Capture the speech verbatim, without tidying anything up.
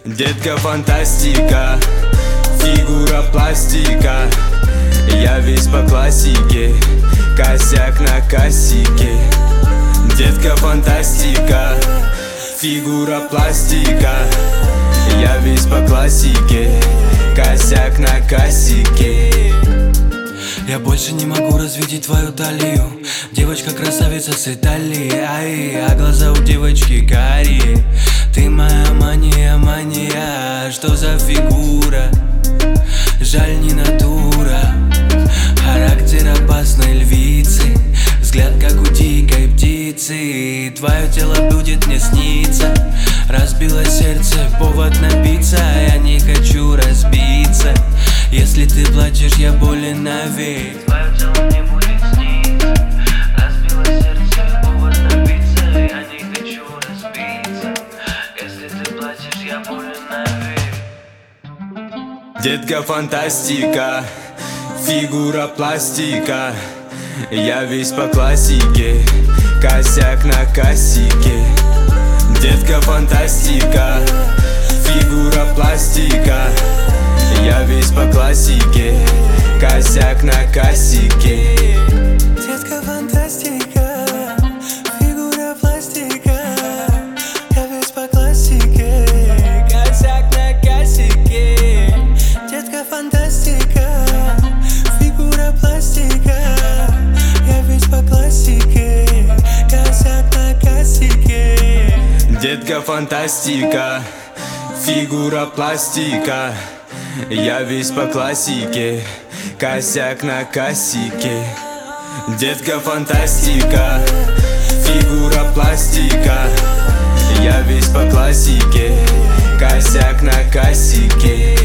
Детка фантастика, фигура пластика. Я весь по классике, косяк на кассике. Детка фантастика, фигура пластика. Я весь по классике, косяк на кассике. Я больше не могу развидеть твою талию. Девочка-красавица с Италии, ай, а глаза у девочки карие. Ты моя мания, мания, что за фигура? Жаль, не натура. Характер опасной львицы, взгляд как у дикой птицы. Твое тело будет мне сниться. Разбило сердце, повод напиться. Я не хочу разбиться. Если ты плачешь, я болен навек. Твое тело мне будет сниться. Разбило сердце, повод напиться. Я не хочу разбиться. Если ты плачешь, я болен навек. Детка фантастика, фигура пластика. Я весь по классике, косяк на кассике. Детка фантастика, фигура пластика. Я весь по классике, косяк на кассике. Детка фантастика, фигура пластика. Я весь по классике, косяк на кассике. Детка фантастика, фигура пластика. Я весь по классике, косяк на кассике. Детка фантастика, фигура пластика. Я весь по классике, косяк на кассике. Детка фантастика, фигура пластика. Я весь по классике, косяк на кассике.